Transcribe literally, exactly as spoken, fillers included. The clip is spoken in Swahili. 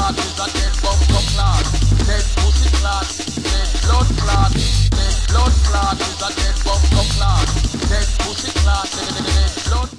clot is a dead bumper clot. Dead pussy clot, dead blood clot. Dead blood clot is a dead bumper clot. Dead pussy clot, dead, dead, dead, dead.